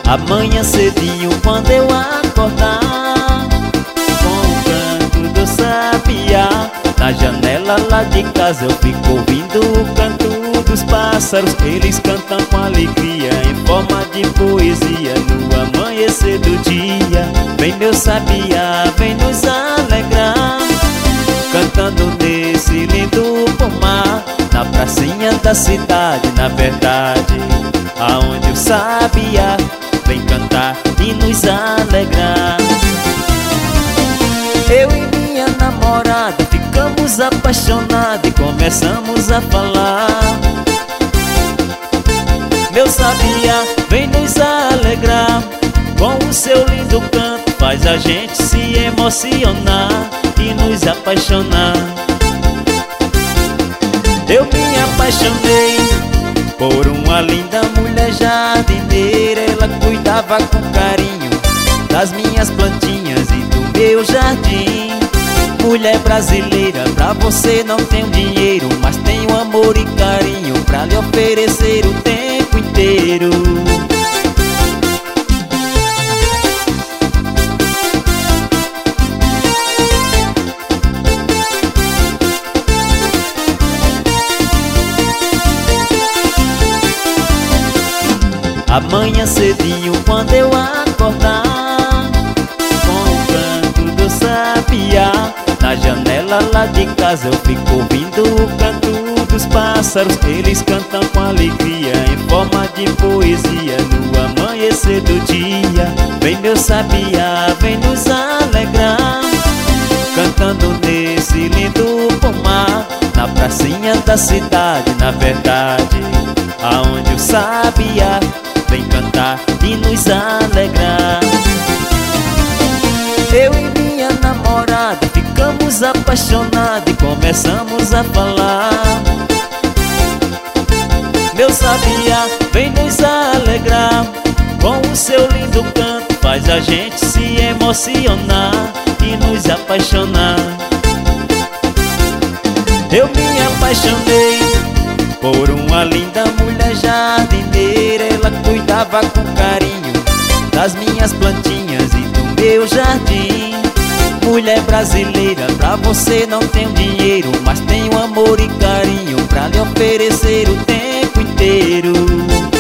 Amanhã cedinho quando eu acordar, com o canto do sabiá, na janela lá de casa eu fico ouvindo o canto dos pássaros. Eles cantam com alegria em forma de poesia no amanhecer do dia. Vem meu sabiá, vem nos alegrar, cantando nesse lindo pomar, na pracinha da cidade, na verdade, aonde o sabiá vem cantar e nos alegrar. Eu e minha namorada ficamos apaixonados e começamos a falar. Meu sabiá vem nos alegrar, com o seu lindo canto faz a gente se emocionar e nos apaixonar. Eu me apaixonei por uma linda mulher jardineira. Ela cuidava com carinho das minhas plantinhas e do meu jardim. Mulher brasileira, pra você não tenho dinheiro, mas tenho amor e carinho pra lhe oferecer o tempo inteiro. Amanhã cedinho quando eu acordar, com o canto do sabiá, na janela lá de casa eu fico ouvindo o canto dos pássaros. Eles cantam com alegria em forma de poesia no amanhecer do dia. Vem meu sabiá, vem nos alegrar, cantando nesse lindo pomar, na pracinha da cidade, na verdade, aonde o sabiá vem cantar e nos alegrar. Eu e minha namorada ficamos apaixonados e começamos a falar. Meu sabiá vem nos alegrar, com o seu lindo canto faz a gente se emocionar e nos apaixonar. Eu me apaixonei por uma linda mulher jardineira. Ela cuidava com carinho das minhas plantinhas e do meu jardim. Mulher brasileira, pra você não tenho dinheiro, mas tenho amor e carinho pra lhe oferecer o tempo inteiro.